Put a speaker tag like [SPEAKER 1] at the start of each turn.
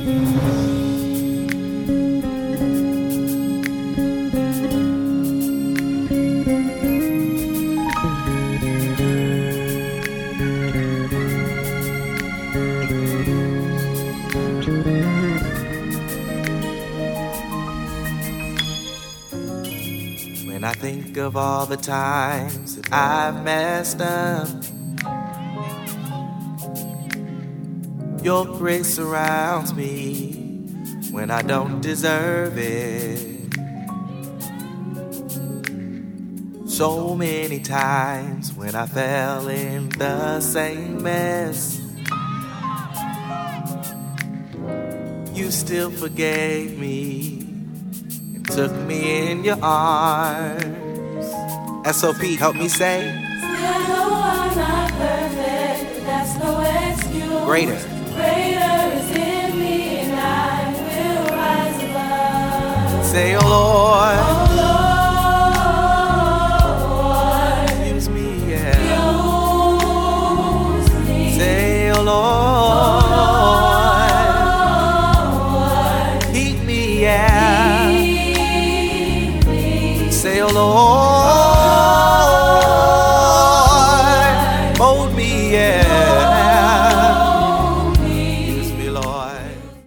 [SPEAKER 1] When I think of all the times that I've messed up, your grace surrounds me when I don't deserve it. So many times when I fell in the same mess, you still forgave me and took me in your arms. SOP, help me say,
[SPEAKER 2] I know I'm not perfect, but that's no excuse.
[SPEAKER 1] Greater.